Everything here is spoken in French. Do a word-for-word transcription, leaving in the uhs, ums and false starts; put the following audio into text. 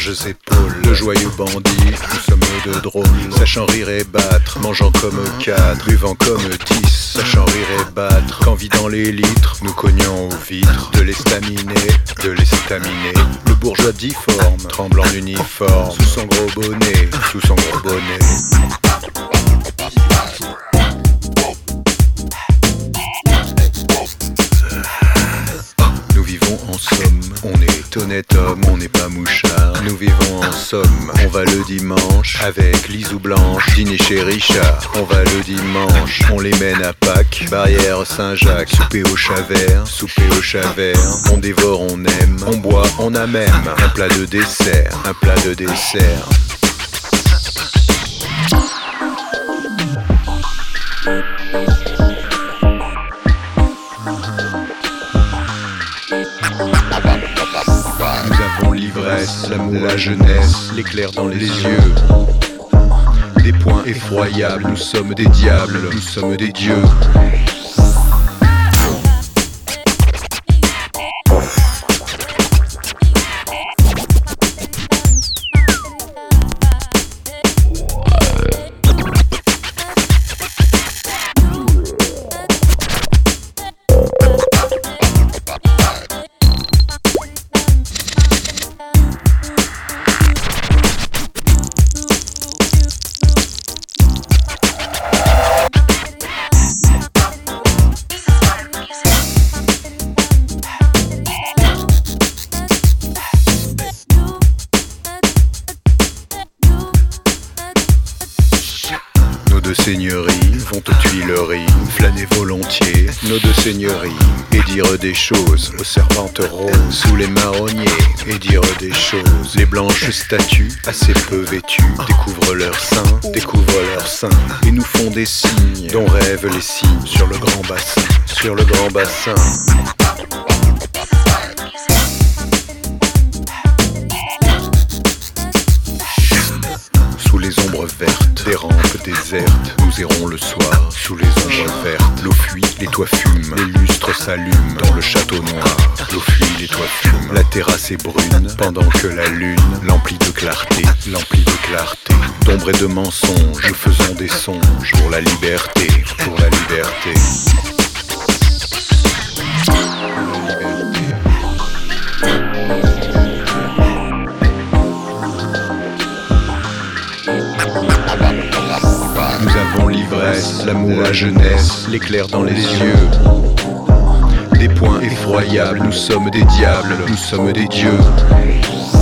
larges épaules, de joyeux bandits, nous sommes de drôles, sachant rire et battre, mangeant comme quatre, buvant comme dix, sachant rire et battre, quand vidant les litres, nous cognons aux vitres, de l'estaminet, de l'estaminet, le bourgeois difforme, tremble en uniforme, sous son gros bonnet, sous son gros bonnet. Nous vivons en somme, on est honnête homme, on n'est pas mouchard. Nous vivons en somme, on va le dimanche avec Lise ou Blanche, dîner chez Richard. On va le dimanche, on les mène à Pâques, barrière Saint-Jacques, souper au Chavert, souper au Chavert. On dévore, on aime, on boit, on a même un plat de dessert, un plat de dessert. Nous avons l'ivresse, l'amour, la jeunesse, l'éclair dans les yeux. Des points effroyables, nous sommes des diables, nous sommes des dieux. Nos deux seigneuries vont aux Tuileries, flâner volontiers, nos deux seigneuries, et dire des choses aux servantes roses, sous les marronniers, et dire des choses. Les blanches statues, assez peu vêtues, découvrent leurs seins, découvrent leurs seins, et nous font des signes, dont rêvent les cygnes, sur le grand bassin, sur le grand bassin. Sous les ombres vertes, des rampes désertes, nous errons le soir. Sous les ombres vertes, l'eau fuit, les toits fument, les lustres s'allument dans le château noir. L'eau fuit, les toits fument, la terrasse est brune, pendant que la lune l'emplit de clarté, l'emplit de clarté. D'ombre et de mensonges, nous faisons des songes pour la liberté, pour la liberté. Nous avons l'ivresse, l'amour, la jeunesse, l'éclair dans les yeux. Des points effroyables, nous sommes des diables, nous sommes des dieux.